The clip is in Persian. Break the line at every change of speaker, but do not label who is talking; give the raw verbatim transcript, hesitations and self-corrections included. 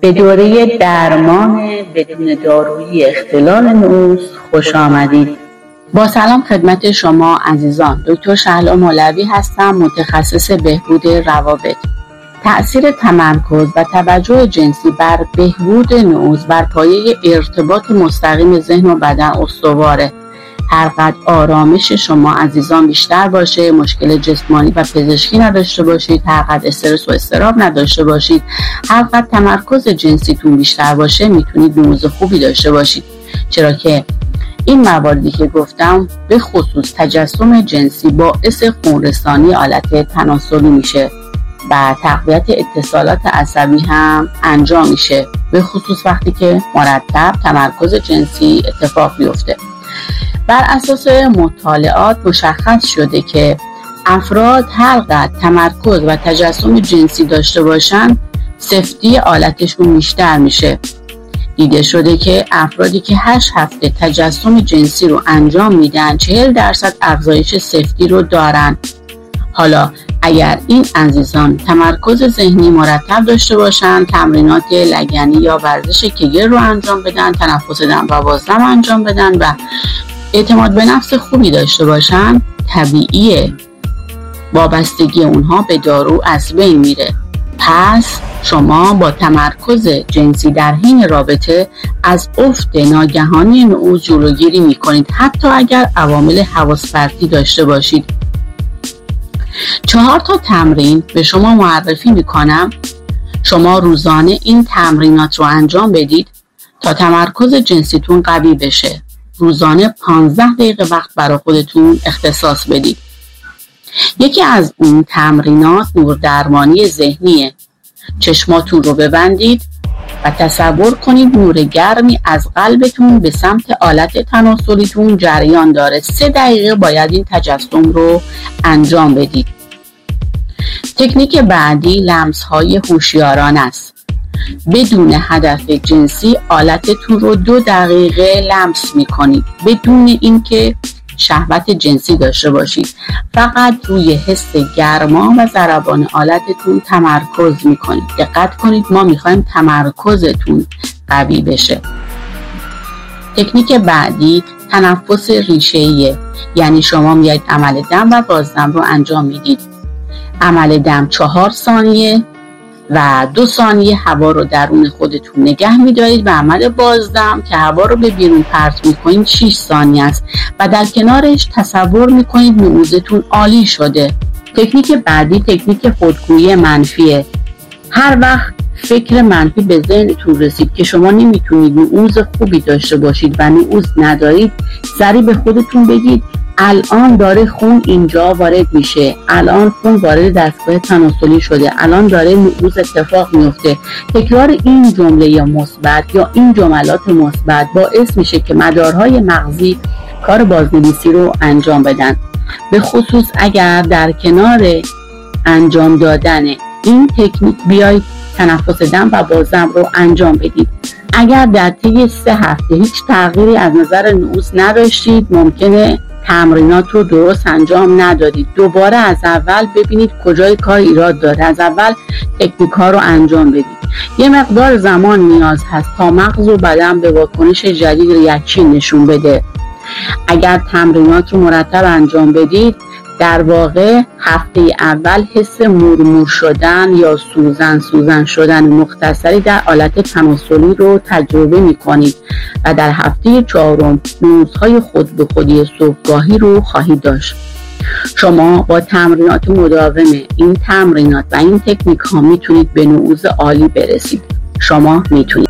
به دوره درمان بدون دارویی اختلال نعوذ خوش آمدید. با سلام خدمت شما عزیزان، دکتر شهلا مولوی هستم، متخصص بهبود روابط. تأثیر تمرکز و توجه جنسی بر بهبود نعوذ بر پایه ارتباط مستقیم ذهن و بدن استواره. هرقدر آرامش شما عزیزان بیشتر باشه، مشکل جسمانی و پزشکی نداشته باشید، هرقدر استرس و اضطراب نداشته باشید، هرقدر تمرکز جنسیتون بیشتر باشه، میتونید نعوذ خوبی داشته باشید. چرا که این مواردی که گفتم به خصوص تجسم جنسی باعث خونرسانی آلت تناسلی میشه و تقویت اتصالات عصبی هم انجام میشه، به خصوص وقتی که مرتب تمرکز جنسی اتفاق بیفته. بر اساس مطالعات مشخص شده که افراد هرقدر تمرکز و تجسم جنسی داشته باشن سفتی آلتشون بیشتر میشه. دیده شده که افرادی که هشت هفته تجسم جنسی رو انجام میدن چهل درصد افزایش سفتی رو دارن. حالا اگر این عزیزان تمرکز ذهنی مرتب داشته باشن، تمرینات لگنی یا ورزش کگر رو انجام بدن، تنفس دم و بازدم انجام بدن و اعتماد به نفس خوبی داشته باشن، طبیعیه وابستگی اونها به دارو از بین میره. پس شما با تمرکز جنسی در حین رابطه از افت ناگهانی نعوذ جلوگیری میکنید، حتی اگر عوامل حواس پرتی داشته باشید. چهار تا تمرین به شما معرفی میکنم. شما روزانه این تمرینات رو انجام بدید تا تمرکز جنسیتون قوی بشه. روزانه پانزده دقیقه وقت برای خودتون اختصاص بدید. یکی از اون تمرینات نور درمانی ذهنیه. چشماتون رو ببندید و تصور کنید نور گرمی از قلبتون به سمت آلت تناسلیتون جریان داره. سه دقیقه باید این تجسم رو انجام بدید. تکنیک بعدی لمس‌های هوشیارانه است. بدون هدف جنسی آلتتون رو دو دقیقه لمس میکنید بدون اینکه شهوت جنسی داشته باشید. فقط روی حس گرما و ضربان آلتتون تمرکز میکنید. دقت کنید، ما میخوایم تمرکزتون قوی بشه. تکنیک بعدی تنفس ریشه‌ایه، یعنی شما میایید عمل دم و بازدم رو انجام میدید. عمل دم چهار ثانیه و دو ثانیه هوا رو درون خودتون نگه میدارید و عمل بازدم که هوا رو به بیرون پرت میکنید شش ثانیه است و در کنارش تصور میکنید نعوذتون عالی شده. تکنیک بعدی تکنیک خودگویی منفیه. هر وقت فکر منفی به ذهنتون رسید که شما نمیتونید نعوذ خوبی داشته باشید و نعوذ ندارید، سریع به خودتون بگید الان داره خون اینجا وارد میشه، الان خون وارد دستگاه تناسلی شده، الان داره نعوذ اتفاق میفته. تکرار این جمله مثبت یا این جملات مثبت باعث میشه که مدارهای مغزی کار بازنویسی رو انجام بدن. به خصوص اگر در کنار انجام دادن این تکنیک بیایید تنفس دم و بازدم رو انجام بدید. اگر در طی سه هفته هیچ تغییری از نظر نعوذ نداشتید، ممکنه تمرینات رو درست انجام ندادید. دوباره از اول ببینید کجای کار ایراد داره، از اول تکنیک ها رو انجام بدید. یه مقدار زمان نیاز هست تا مغز و بدن به واکنش جدید ریاکشن نشون بده. اگر تمرینات رو مرتب انجام بدید، در واقع هفته اول حس مورمور شدن یا سوزن سوزن شدن مختصری در آلت تناسلی رو تجربه می کنید و در هفته چهارم نعوذهای خود به خودی صبحگاهی رو خواهید داشت. شما با تمرینات مداوم این تمرینات و این تکنیک ها میتونید به نعوذ عالی برسید. شما میتونید.